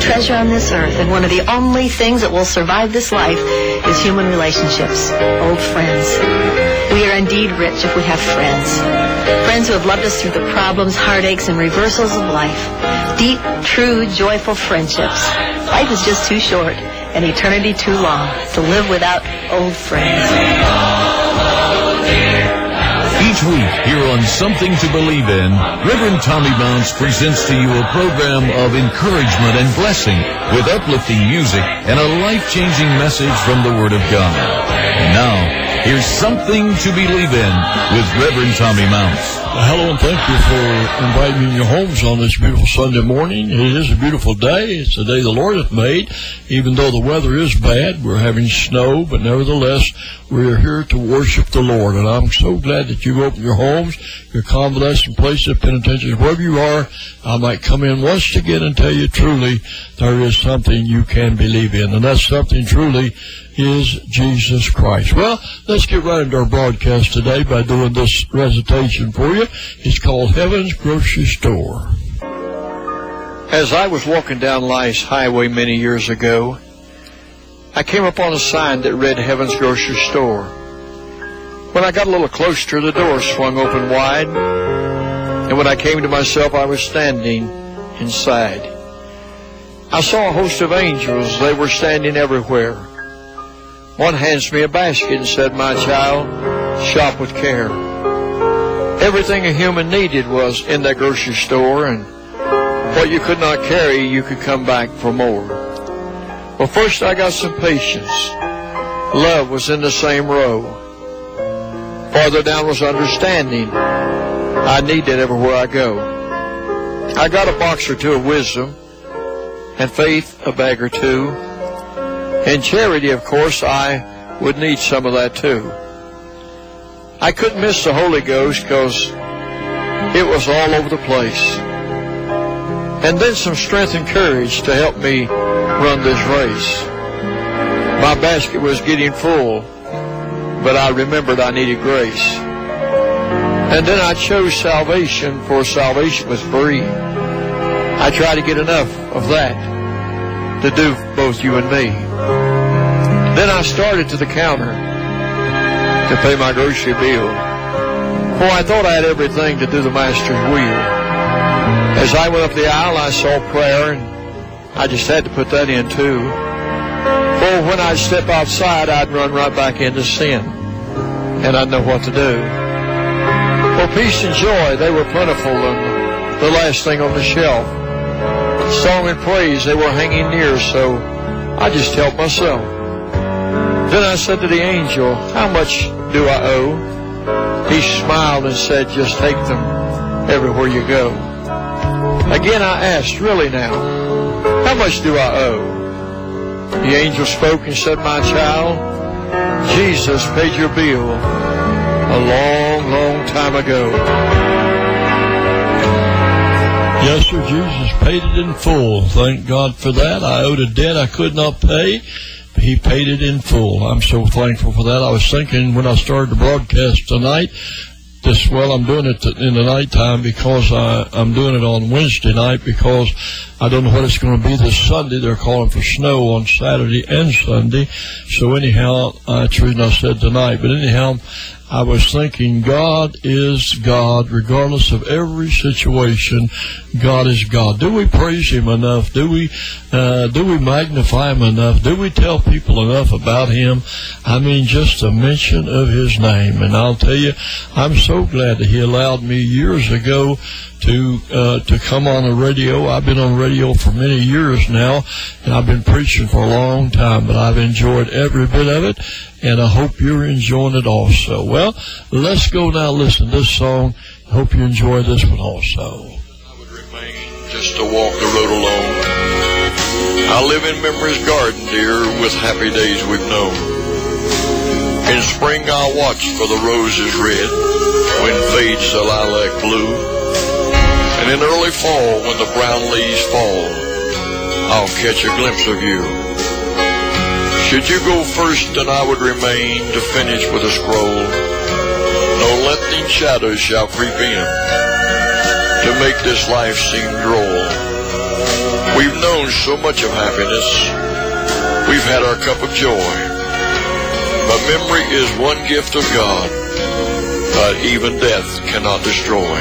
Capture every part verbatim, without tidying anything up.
treasure on this earth, and one of the only things that will survive this life is human relationships, old friends. We are indeed rich if we have friends. Friends who have loved us through the problems, heartaches, and reversals of life. Deep, true, joyful friendships. Life is just too short, and eternity too long, to live without old friends. Each week here on Something to Believe In, Reverend Tommy Mounts presents to you a program of encouragement and blessing with uplifting music and a life-changing message from the Word of God. And now, here's Something to Believe In with Reverend Tommy Mounts. Well, hello, and thank you for inviting me in your homes on this beautiful Sunday morning. It is a beautiful day. It's the day the Lord hath made. Even though the weather is bad, we're having snow, but nevertheless, we're here to worship the Lord. And I'm so glad that you've opened your homes, your convalescent places, penitentiaries, wherever you are. I might come in once again and tell you truly there is something you can believe in. And that something truly is Jesus Christ. Well, let's get right into our broadcast today by doing this recitation for you. It's called Heaven's Grocery Store. As I was walking down life's highway many years ago, I came upon a sign that read Heaven's Grocery Store. When I got a little closer, the door swung open wide, and when I came to myself, I was standing inside. I saw a host of angels. They were standing everywhere. One hands me a basket and said, "My child, shop with care." Everything a human needed was in that grocery store, and what you could not carry, you could come back for more. Well, first I got some patience. Love was in the same row. Farther down was understanding. I need that everywhere I go. I got a box or two of wisdom, and faith, a bag or two. And charity, of course, I would need some of that too. I couldn't miss the Holy Ghost because it was all over the place. And then some strength and courage to help me run this race. My basket was getting full, but I remembered I needed grace. And then I chose salvation, for salvation was free. I tried to get enough of that to do both you and me. Then I started to the counter to pay my grocery bill, for I thought I had everything to do the Master's will. As I went up the aisle, I saw prayer, and I just had to put that in too. For when I'd step outside, I'd run right back into sin, and I'd know what to do. For peace and joy, they were plentiful, and the last thing on the shelf. Song and praise, they were hanging near, so I just helped myself. Then I said to the angel, "How much do I owe?" He smiled and said, "Just take them everywhere you go." Again I asked, "Really now, how much do I owe?" The angel spoke and said, "My child, Jesus paid your bill a long, long time ago." Yes, sir, Jesus paid it in full. Thank God for that. I owed a debt I could not pay. He paid it in full. I'm so thankful for that. I was thinking when I started the broadcast tonight, this, well, I'm doing it in the nighttime because I, I'm doing it on Wednesday night because I don't know what it's going to be this Sunday. They're calling for snow on Saturday and Sunday. So anyhow, uh, that's the reason I said tonight. But anyhow, I was thinking God is God regardless of every situation. God is God. Do we praise Him enough? Do we uh, do we magnify Him enough? Do we tell people enough about Him? I mean, just a mention of His name. And I'll tell you, I'm so glad that He allowed me years ago to uh, to come on the radio. I've been on radio for many years now, and I've been preaching for a long time, but I've enjoyed every bit of it, and I hope you're enjoying it also. Well, let's go now listen to this song. I hope you enjoy this one also. I would remain just to walk the road alone. I live in memory's garden, dear, with happy days we've known. In spring I'll watch for the roses red, when fades the lilac blue. And in early fall, when the brown leaves fall, I'll catch a glimpse of you. Should you go first, then I would remain to finish with a scroll. No lengthening shadows shall creep in to make this life seem droll. We We've known so much of happiness. We've had our cup of joy. But memory is one gift of God that even death cannot destroy.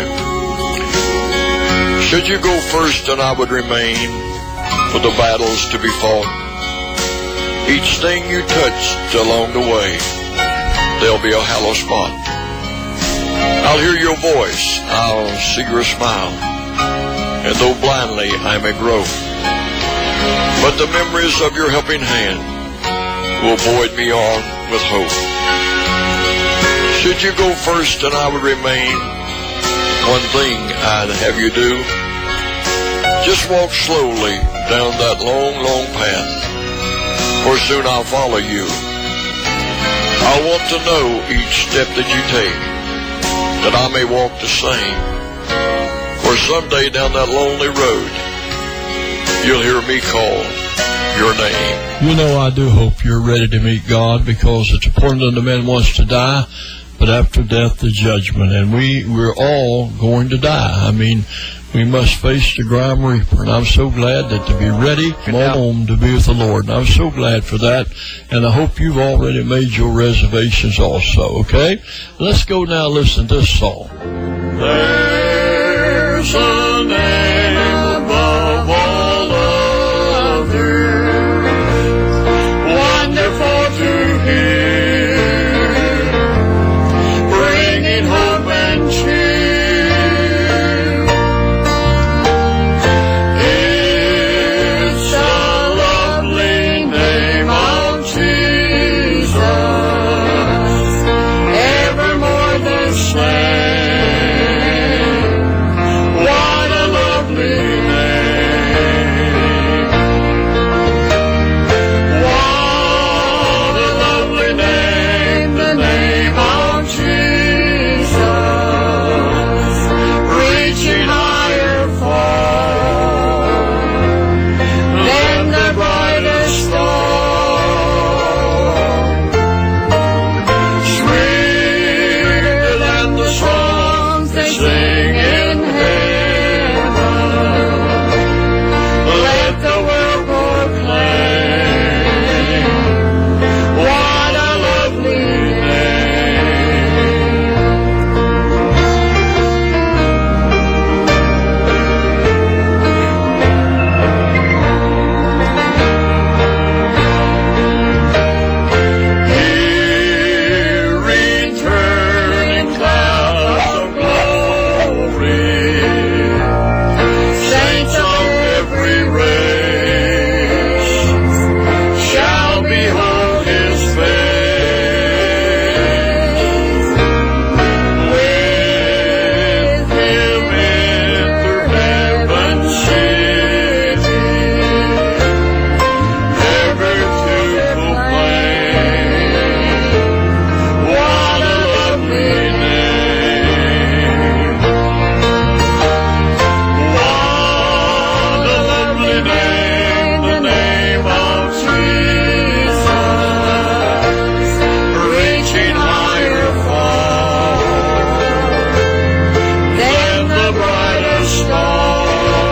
Should you go first and I would remain for the battles to be fought, each thing you touched along the way, there'll be a hollow spot. I'll hear your voice, I'll see your smile, and though blindly I may grope, but the memories of your helping hand will buoy me on with hope. Should you go first and I would remain, one thing I'd have you do, just walk slowly down that long, long path, for soon I'll follow you. I want to know each step that you take, that I may walk the same, for someday down that lonely road, you'll hear me call your name. You know, I do hope you're ready to meet God, because it's important that a man wants to die, but after death, the judgment. And we, we're all going to die. I mean, we must face the Grime Reaper. And I'm so glad that to be ready, come home to be with the Lord. And I'm so glad for that. And I hope you've already made your reservations also, okay? Let's go now listen to this song. There's a name above all others, wonderful to hear, bringing hope and cheer. It's a lovely name of Jesus, evermore the same. What a lovely name. What a lovely name, the name of Jesus, reaching higher far than the brightest star, sweeter than the songs they sing in heaven. Let the world proclaim, what a lovely hearing turning clouds of glory, saints of every race shall behold his face. With him enter heaven's city, ever to proclaim, what a lovely name. What a lovely name, the name of Jesus, reaching higher far than the brightest star,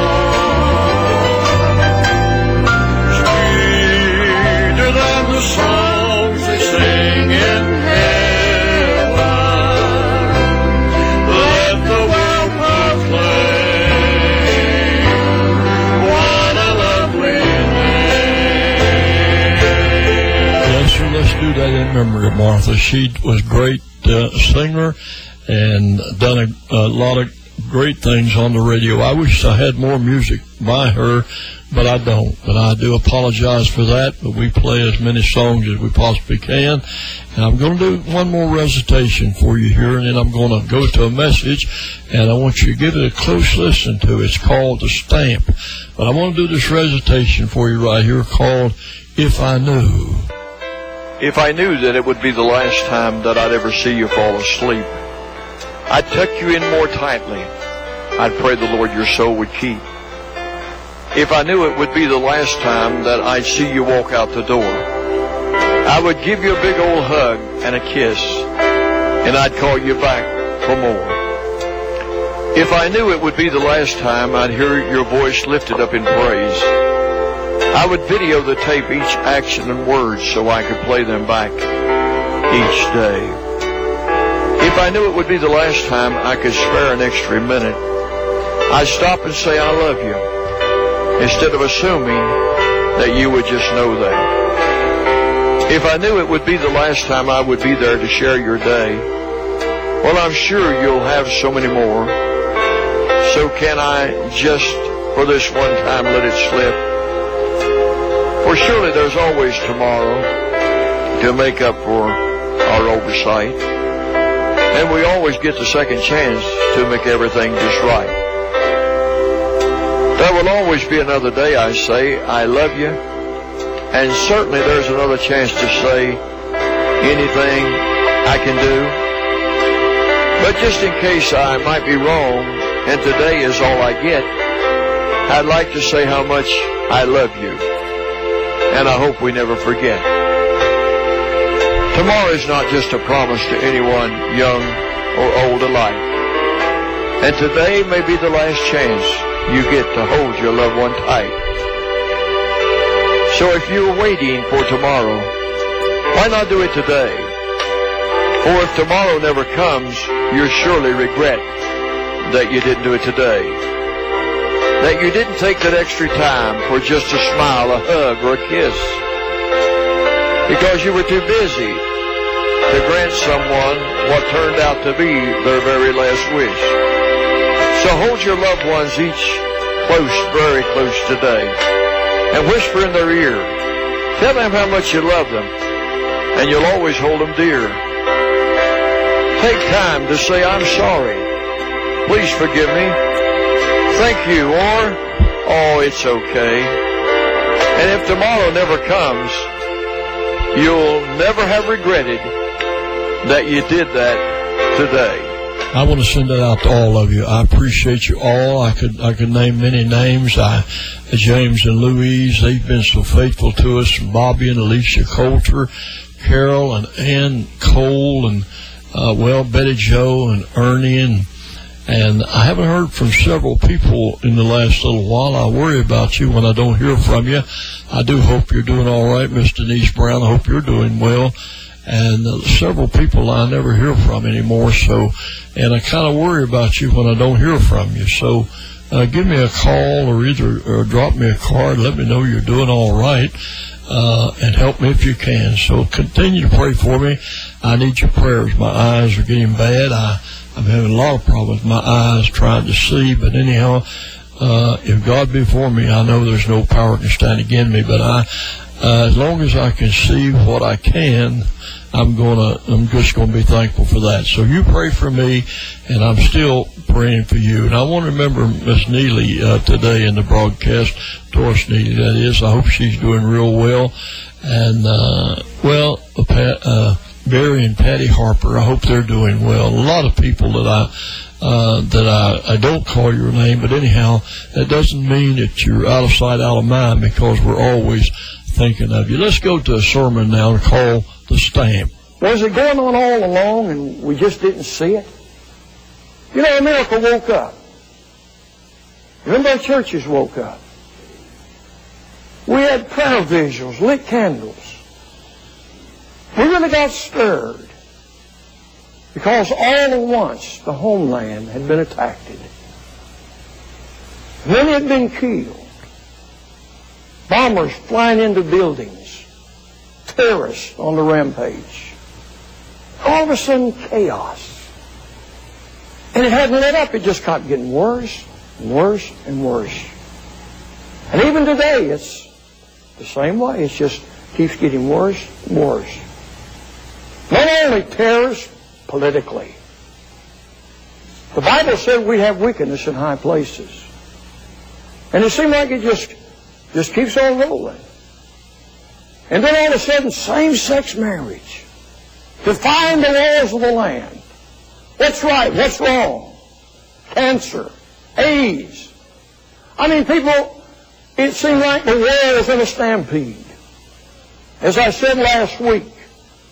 sweeter than the songs they sing in heaven. Let the world proclaim, what a lovely name. Yes, sir, let's do that in memory of Martha. She was a great uh, singer and done a, a lot of great things on the radio. I wish I had more music by her, but I don't. But I do apologize for that, but we play as many songs as we possibly can. And I'm going to do one more recitation for you here, and then I'm going to go to a message, and I want you to give it a close listen to. It's called The Stamp. But I want to do this recitation for you right here called If I Knew. If I knew that it would be the last time that I'd ever see you fall asleep, I'd tuck you in more tightly. I'd pray the Lord your soul would keep. If I knew it would be the last time that I'd see you walk out the door, I would give you a big old hug and a kiss, and I'd call you back for more. If I knew it would be the last time I'd hear your voice lifted up in praise, I would video the tape each action and word so I could play them back each day. If I knew it would be the last time I could spare an extra minute, I'd stop and say I love you, instead of assuming that you would just know that. If I knew it would be the last time I would be there to share your day, well, I'm sure you'll have so many more. So can I just, for this one time, let it slip? For surely there's always tomorrow to make up for our oversight. And we always get the second chance to make everything just right. There will always be another day, I say, I love you. And certainly there's another chance to say anything I can do. But just in case I might be wrong, and today is all I get, I'd like to say how much I love you. And I hope we never forget. Tomorrow is not just a promise to anyone, young or old alike. And today may be the last chance you get to hold your loved one tight. So if you're waiting for tomorrow, why not do it today? For if tomorrow never comes, you'll surely regret that you didn't do it today. That you didn't take that extra time for just a smile, a hug, or a kiss. Because you were too busy to grant someone what turned out to be their very last wish. So hold your loved ones each close, very close today, and whisper in their ear. Tell them how much you love them, and you'll always hold them dear. Take time to say, I'm sorry. Please forgive me. Thank you, or, oh, it's okay. And if tomorrow never comes, you'll never have regretted that you did that today. I want to send that out to all of you. I appreciate you all. I could I could name many names. I, James and Louise, they've been so faithful to us. Bobby and Alicia Coulter, Carol and Ann Cole, and uh, well, Betty Jo and Ernie, and and I haven't heard from several people in the last little while. I worry about you when I don't hear from you. I do hope you're doing all right, Miss Denise Brown. I hope you're doing well. And uh, several people I never hear from anymore, so, and I kind of worry about you when I don't hear from you. So uh, give me a call, or either or drop me a card, let me know you're doing all right, uh, and help me if you can. So continue to pray for me. I need your prayers. My eyes are getting bad. I, I'm having a lot of problems with my eyes trying to see, but anyhow, uh, if God be for me, I know there's no power can stand against me, but I, uh, as long as I can see what I can, I'm gonna, I'm just gonna be thankful for that. So you pray for me, and I'm still praying for you. And I want to remember Miss Neely uh, today in the broadcast, Doris Neely, that is. I hope she's doing real well. And uh, well, uh, Pat, uh, Barry and Patty Harper, I hope they're doing well. A lot of people that I uh, that I, I don't call your name, but anyhow, that doesn't mean that you're out of sight, out of mind, because we're always thinking of you. Let's go to a sermon now and call The Stamp. Was it going on all along and we just didn't see it? You know, America woke up. Remember, our churches woke up. We had prayer vigils, lit candles. We really got stirred because all at once the homeland had been attacked. Many had been killed. Bombers flying into buildings. Terrorists on the rampage. All of a sudden, chaos. And it hadn't let up. It just kept getting worse and worse and worse. And even today, it's the same way. It just keeps getting worse and worse. Not only terrorists, politically. The Bible said we have wickedness in high places. And it seemed like it just, just keeps on rolling. And then all of a sudden, same-sex marriage. Defying the laws of the land. What's right? What's wrong? Cancer. AIDS. I mean, people, it seemed like the world was in a stampede. As I said last week,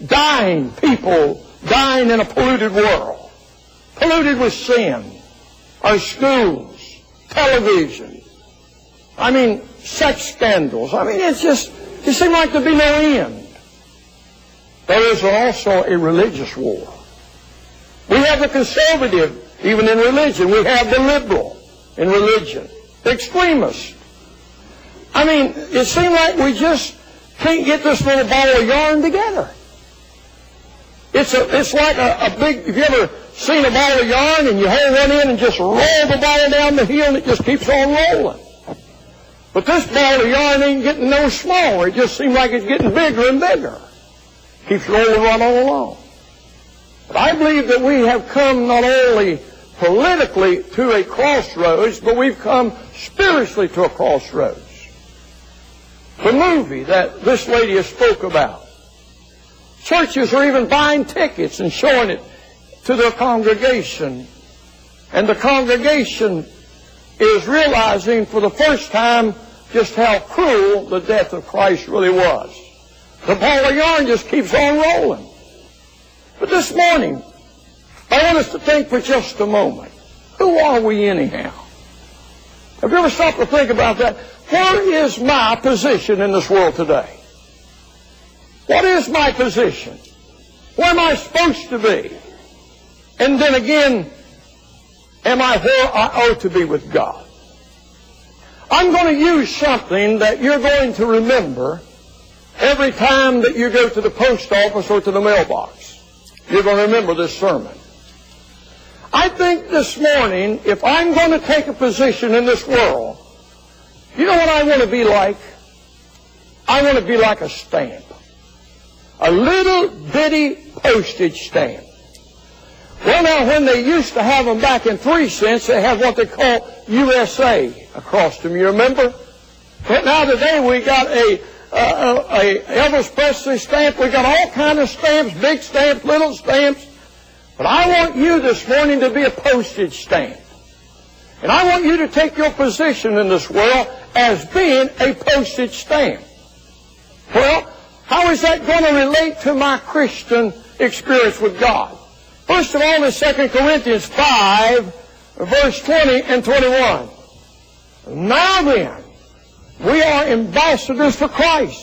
dying people, dying in a polluted world. Polluted with sin. our schools, television. I mean, sex scandals. I mean, it's just, it seems like there'd be no end. There is also a religious war. We have the conservative, even in religion. We have the liberal in religion, the extremist. I mean, it seems like we just can't get this little ball of yarn together. It's a, it's like a, a big, have you ever seen a ball of yarn and you hold one in and just roll the ball down the hill and it just keeps on rolling? But this ball of yarn ain't getting no smaller. It just seems like it's getting bigger and bigger. Keeps rolling right on along. But I believe that we have come not only politically to a crossroads, but we've come spiritually to a crossroads. The movie that this lady has spoke about. Churches are even buying tickets and showing it to their congregation. And the congregation is realizing for the first time just how cruel the death of Christ really was. The ball of yarn just keeps on rolling. But this morning, I want us to think for just a moment. Who are we anyhow? Have you ever stopped to think about that? Where is my position in this world today? What is my position? Where am I supposed to be? And then again, am I where I ought to be with God? I'm going to use something that you're going to remember every time that you go to the post office or to the mailbox. You're going to remember this sermon. I think this morning, if I'm going to take a position in this world, you know what I want to be like? I want to be like a stamp. A little bitty postage stamp. Well, now, when they used to have them back in three cents, they had what they call U S A across them. You remember? But now today we got a, uh, a Elvis Presley stamp. We got all kind of stamps, big stamps, little stamps. But I want you this morning to be a postage stamp. And I want you to take your position in this world as being a postage stamp. Well, how is that going to relate to my Christian experience with God? First of all, in Second Corinthians five, verse twenty and twenty-one. Now then, we are ambassadors for Christ.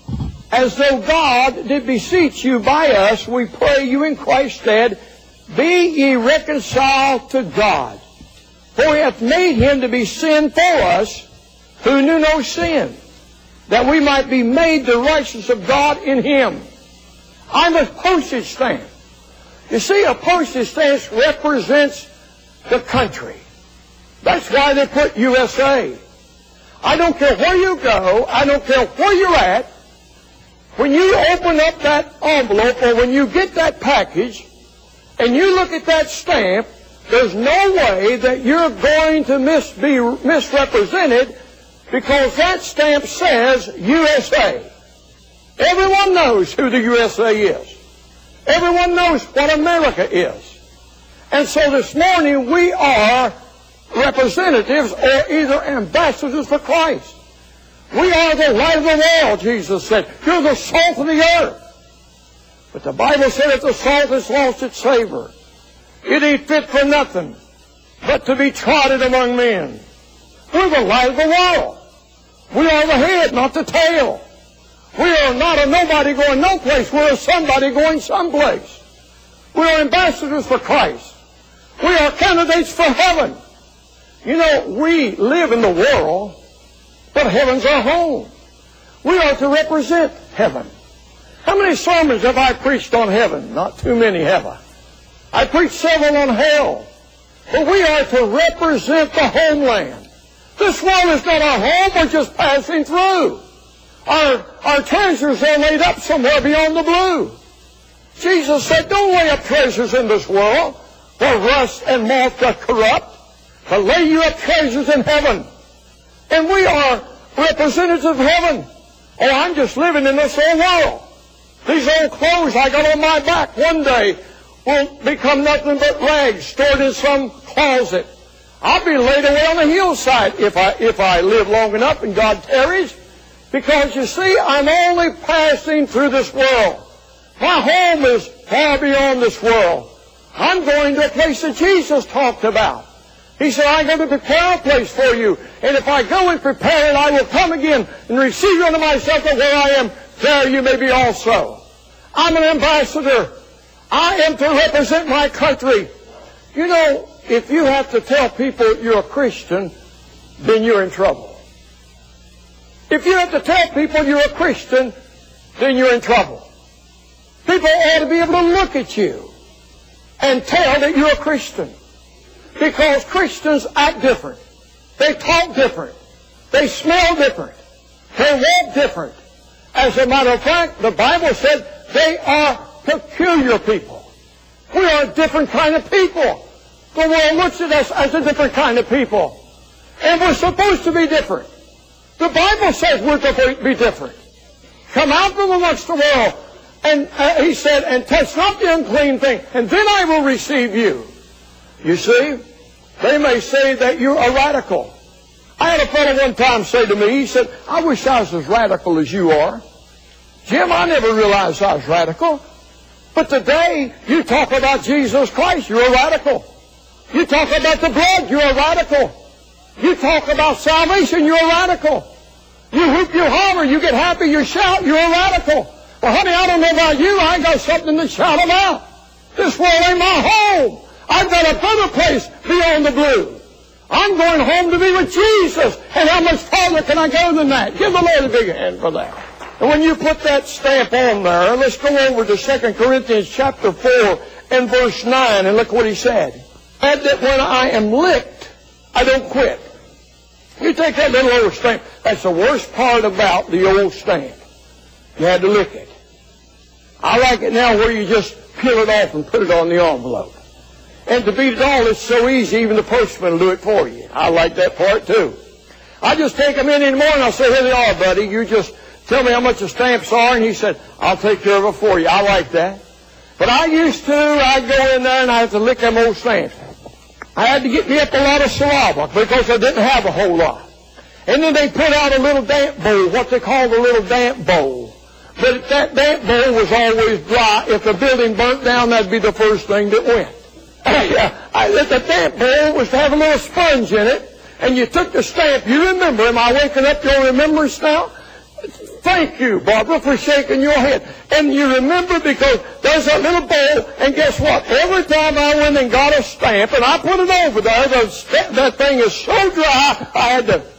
As though God did beseech you by us, we pray you in Christ's stead, be ye reconciled to God. For he hath made him to be sin for us, who knew no sin, that we might be made the righteousness of God in him. I'm a postage stamp. You see, a postage stamp represents the country. That's why they put U S A. I don't care where you go. I don't care where you're at. When you open up that envelope or when you get that package and you look at that stamp, there's no way that you're going to mis- be misrepresented because that stamp says U S A. Everyone knows who the U S A is. Everyone knows what America is. And so this morning we are representatives or either ambassadors for Christ. We are the light of the world, Jesus said. You're the salt of the earth. But the Bible said if the salt has lost its savor, it ain't fit for nothing but to be trodden among men. We're the light of the world. We are the head, not the tail. We are not a nobody going no place. We're a somebody going someplace. We are ambassadors for Christ. We are candidates for heaven. You know, we live in the world, but heaven's our home. We are to represent heaven. How many sermons have I preached on heaven? Not too many, have I? I preached several on hell. But we are to represent the homeland. This world is not our home. We're just passing through. Our, our treasures are laid up somewhere beyond the blue. Jesus said, don't lay up treasures in this world where rust and moth doth corrupt, but lay you up treasures in heaven. And we are representatives of heaven. Oh, I'm just living in this old world. These old clothes I got on my back one day will become nothing but rags stored in some closet. I'll be laid away on the hillside if I, if I live long enough and God tarries. Because, you see, I'm only passing through this world. My home is far beyond this world. I'm going to a place that Jesus talked about. He said, I go to prepare a place for you. And if I go and prepare it, I will come again and receive you unto myself, that where I am, there you may be also. I'm an ambassador. I am to represent my country. You know, if you have to tell people you're a Christian, then you're in trouble. If you have to tell people you're a Christian, then you're in trouble. People ought to be able to look at you and tell that you're a Christian. Because Christians act different. They talk different. They smell different. They walk different. As a matter of fact, the Bible said they are peculiar people. We are a different kind of people. The world looks at us as a different kind of people. And we're supposed to be different. The Bible says we're to be different. Come out from amongst the world. And uh, he said, and touch not the unclean thing, and then I will receive you. You see, they may say that you're a radical. I had a fellow one time say to me, he said, I wish I was as radical as you are. Jim, I never realized I was radical. But today, you talk about Jesus Christ, you're a radical. You talk about the blood, you're a radical. You talk about salvation, you're a radical. You whoop, you holler, you get happy, you shout, you're a radical. Well, honey, I don't know about you, I got something to shout about. This world ain't my home. I've got a better place beyond the blue. I'm going home to be with Jesus. And how much farther can I go than that? Give the Lord a big hand for that. And when you put that stamp on there, let's go over to Second Corinthians chapter four and verse nine, and look what he said. And that when I am licked, I don't quit. You take that little old stamp. That's the worst part about the old stamp. You had to lick it. I like it now where you just peel it off and put it on the envelope. And to beat it all, it's so easy, even the postman will do it for you. I like that part, too. I just take them in in the morning, I'll say, here they are, buddy. You just tell me how much the stamps are. And he said, I'll take care of it for you. I like that. But I used to, I'd go in there and I had to lick them old stamps. I had to get me up a lot of saliva because I didn't have a whole lot. And then they put out a little damp bowl, what they call the little damp bowl. But that damp bowl was always dry. If the building burnt down, that'd be the first thing that went. I, the damp bowl was to have a little sponge in it, and you took the stamp. You remember, am I waking up your remembrance now? Thank you, Barbara, for shaking your head. And you remember because there's that little bowl, and guess what? Every time I went and got a stamp, and I put it over there, the, that thing is so dry, I had to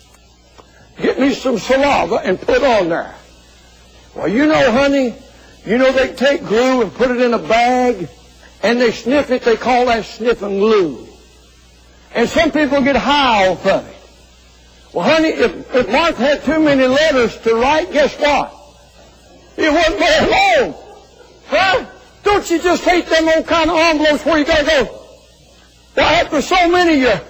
get me some saliva and put on there. Well, you know, honey, you know they take glue and put it in a bag, and they sniff it. They call that sniffing glue. And some people get high off of it. Well, honey, if, if Mark had too many letters to write, guess what? It wouldn't go long. Huh? Don't you just hate them old kind of envelopes where you got to go, well, after so many of you,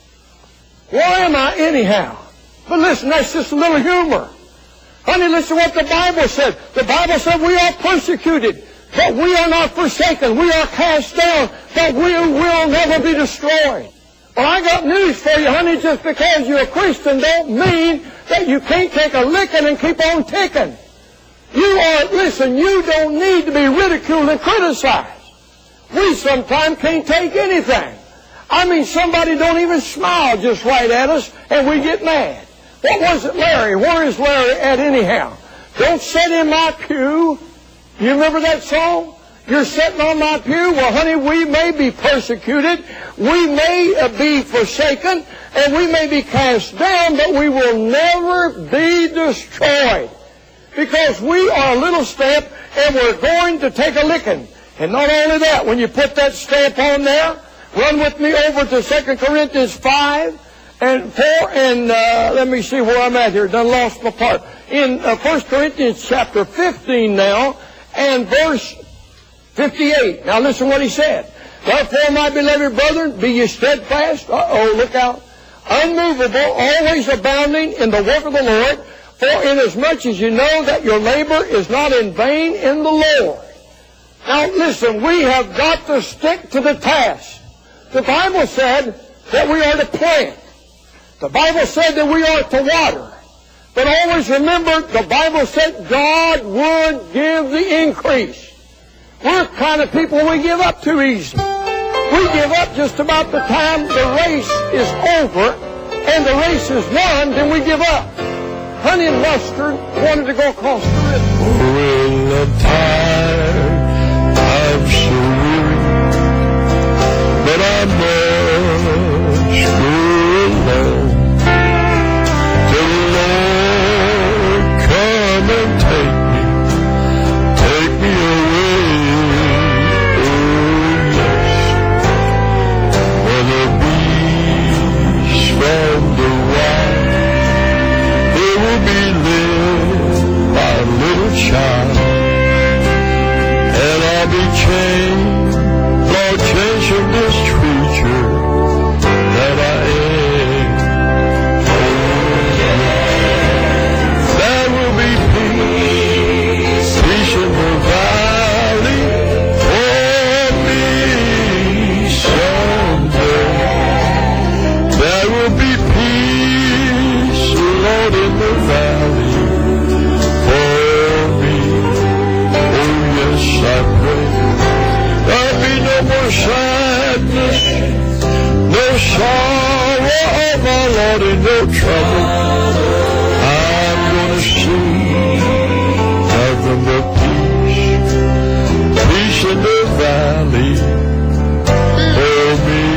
where am I anyhow? But listen, that's just a little humor. Honey, listen to what the Bible said. The Bible said we are persecuted, but we are not forsaken. We are cast down, but we will never be destroyed. Well, I got news for you, honey. Just because you're a Christian don't mean that you can't take a licking and keep on ticking. You are, listen, you don't need to be ridiculed and criticized. We sometimes can't take anything. I mean, somebody don't even smile just right at us, and we get mad. What was it, Larry? Where is Larry at anyhow? Don't sit in my pew. You remember that song? You're sitting on my pew. Well, honey, we may be persecuted. We may uh, be forsaken. And we may be cast down, but we will never be destroyed. Because we are a little stamp, and we're going to take a licking. And not only that, when you put that stamp on there, run with me over to Second Corinthians five. And four, and uh, let me see where I'm at here. Done lost my part. In uh, First Corinthians chapter fifteen now, and verse fifty-eight. Now listen what he said. Therefore, my beloved brethren, be ye steadfast. Uh-oh, look out. Unmovable, always abounding in the work of the Lord. For inasmuch as you know that your labor is not in vain in the Lord. Now listen, we have got to stick to the task. The Bible said that we are to plant. The Bible said that we are to water. But always remember, the Bible said God would give the increase. We're the kind of people we give up too easy. We We give up just about the time the race is over and the race is won, then we give up. Honey and Lester wanted to go across the river. Well, I'm tired, I'm so weary, but I must go along. Till the Lord come and take me, take me away. Oh yes, where the beast from the wild, they will be led by a little child, and I'll be changed, Lord, change from this creature that I am. Oh yeah, there will be peace, peace in the valley for me someday. There will be peace, Lord, in the valley for me. Oh yes, I pray there'll be no more sadness, no sorrow, oh my Lord, and no trouble. I'm gonna see nothing but peace, peace in the valley for me.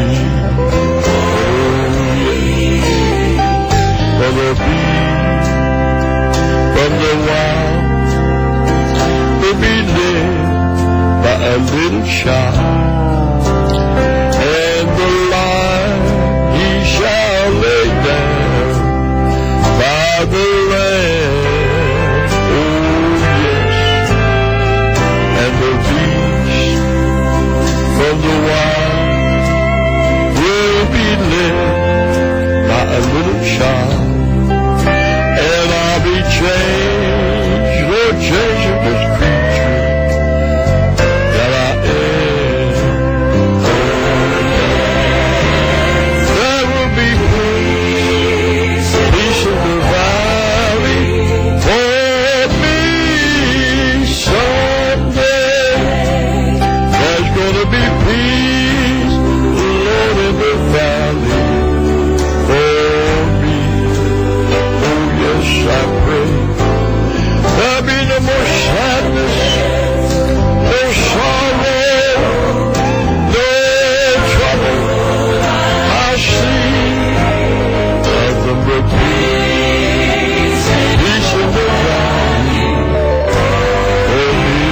Oh yeah, for the beast from the wild will be led by a little child, and the lion he shall lay down by the lamb. Oh yes, and the beast from the wild will be led by a little child, and I'll be changed, Lord, changing this creature that I am. There will be peace, peace in the valley for me someday. There's gonna be peace, Lord, in the valley for me. Oh yes, I pray there'll be no more sadness, no sorrow, no trouble. I see nothing but peace, peace in the valley for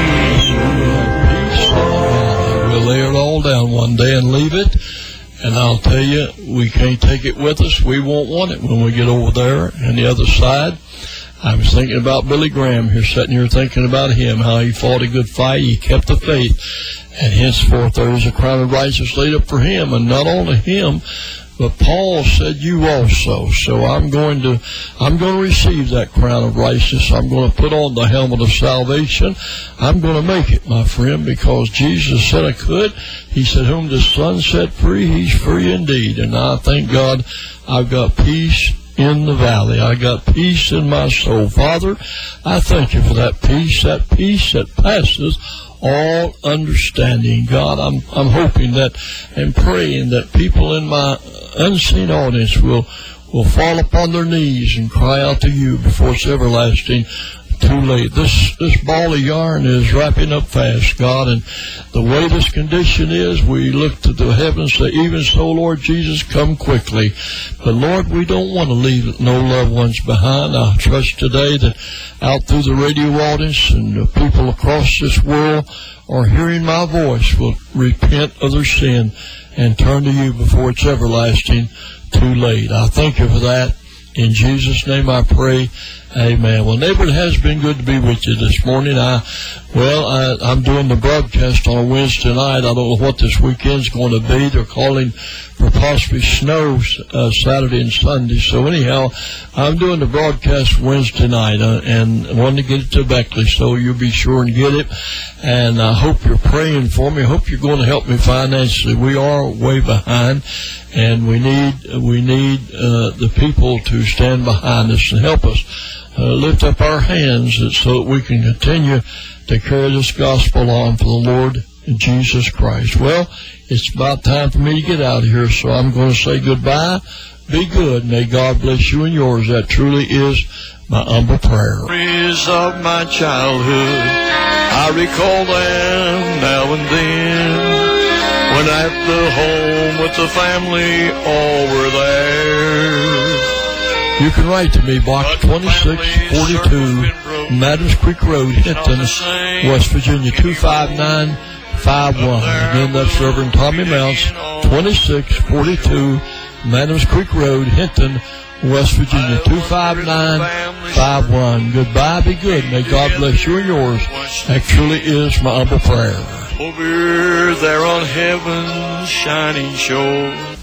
me. Peace in the valley. We'll lay it all down one day and leave it. And I'll tell you, we can't take it with us. We won't want it when we get over there on the other side. I was thinking about Billy Graham here, sitting here thinking about him, how he fought a good fight, he kept the faith, and henceforth there is a crown of righteousness laid up for him, and not only him, but Paul said you also. So I'm going to, I'm going to receive that crown of righteousness. I'm going to put on the helmet of salvation. I'm going to make it, my friend, because Jesus said I could. He said, whom the Son set free, he's free indeed. And I thank God I've got peace in the valley. I got peace in my soul. Father, I thank you for that peace, that peace that passes all understanding. God, I'm I'm hoping that and praying that people in my unseen audience will will fall upon their knees and cry out to you before it's everlasting too late. This this ball of yarn is wrapping up fast, God, and the way this condition is, we look to the heavens, say, even so, Lord Jesus, come quickly. But Lord, we don't want to leave no loved ones behind. I trust today that out through the radio audience and the people across this world are hearing my voice will repent of their sin and turn to you before it's everlasting too late. I thank you for that. In Jesus' name I pray. Amen. Well, neighbor, it has been good to be with you this morning. I, well, I, I'm doing the broadcast on Wednesday night. I don't know what this weekend's going to be. They're calling for possibly snow uh, Saturday and Sunday. So anyhow, I'm doing the broadcast Wednesday night, uh, and I wanted to get it to Beckley, so you'll be sure and get it. And I hope you're praying for me. I hope you're going to help me financially. We are way behind, and we need we need uh, the people to stand behind us and help us. Uh, lift up our hands so that we can continue to carry this gospel on for the Lord Jesus Christ. Well, it's about time for me to get out of here, so I'm going to say goodbye. Be good. May God bless you and yours. That truly is my humble prayer. Memories of my childhood, I recall them now and then. When at the home with the family, all were there. You can write to me, Box twenty-six forty-two, Madams Creek Road, Hinton, West Virginia, two five nine five one. Again, that's Reverend Tommy Mounts, twenty-six forty-two, Madams Creek Road, Hinton, West Virginia, two five nine five one. Goodbye, be good. May God bless you and yours. That truly is my humble prayer. Over there on heaven's shining shore,